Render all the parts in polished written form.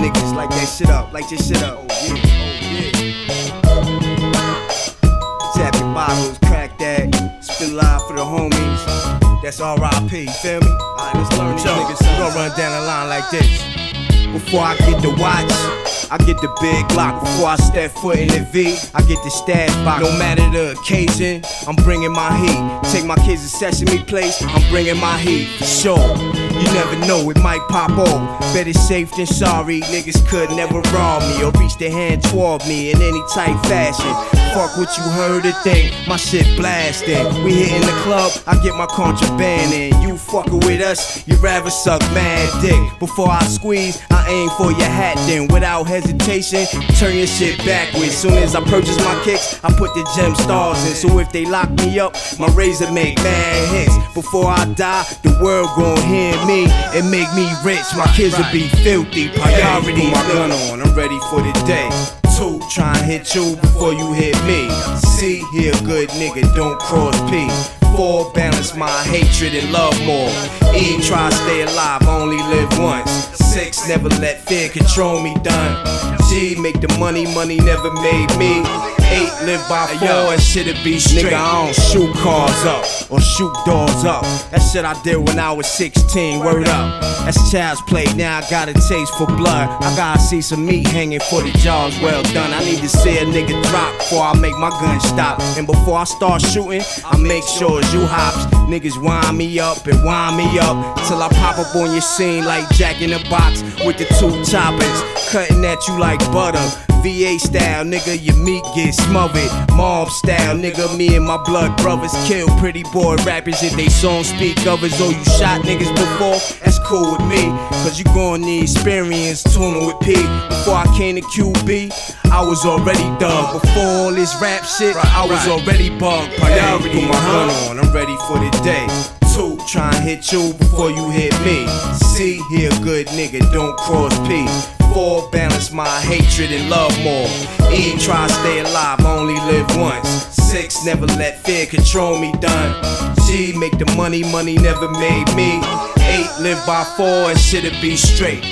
niggas, light that shit up, light your shit up. Oh yeah. Tap your bottles, crack that, spit live for the homies. That's R.I.P. Feel me? Alright, let's learn these niggas. We gon' run down the line like this. Before I get the watch, I get the big Glock. Before I step foot in the V, I get the stash box. No matter the occasion, I'm bringing my heat. Take my kids to Sesame Place, I'm bringing my heat. For sure, you never know, it might pop off. Better safe than sorry, niggas could never rob me or reach their hand toward me in any type fashion. Fuck what you heard or think, my shit blasting. We hitting the club, I get my contraband in. You fucking with us, you rather suck mad dick. Before I squeeze, I aim for your hat then. Without hesitation, turn your shit backwards. Soon as I purchase my kicks, I put the gem stars in. So if they lock me up, my razor make mad hits. Before I die, the world gon' hear me and make me rich. My kids will be filthy, priority. Put my gun on, I'm ready for the day. 2, try and hit you before you hit me. C, he a good nigga, don't cross P. 4, balance my hatred and love more. E, try to stay alive, I only live once. 6, never let fear control me, done. G, make the money, money never made me. 8, live by 4 and shit'll be straight. Nigga, I don't shoot cars up or shoot doors up. That shit I did when I was 16, word up. That's child's play, now I got a taste for blood. I gotta see some meat hanging for the jobs well done. I need to see a nigga drop before I make my gun stop. And before I start shooting, I make sure it's you hops. Niggas wind me up and wind me up till I pop up on your scene like Jack in the Box with the 2 choppers, cutting at you like butter. VA style, nigga, your meat gets smothered. Mob style, nigga, me and my blood brothers kill pretty boy rappers if they songs speak of as though you shot niggas before. That's cool with me, cause you gon' need experience tuning with P. Before I came to QB, I was already dug. Before all this rap shit, I was already bugged. Priority, put my gun on, I'm ready for the day. 2, try and hit you before you hit me. C, he a good nigga, don't cross P. 4, balance my hatred and love more. E, try to stay alive, I only live once. 6, never let fear control me, done. G, make the money, money never made me. 8, live by 4 and shit'll be straight.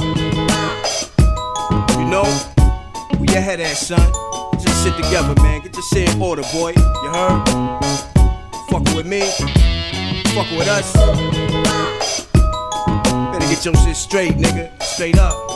You know, where your head at, son? Just sit together, man, get your shit in order, boy. You heard? Fuckin' with me, fuckin' with us. Better get your shit straight, nigga, straight up.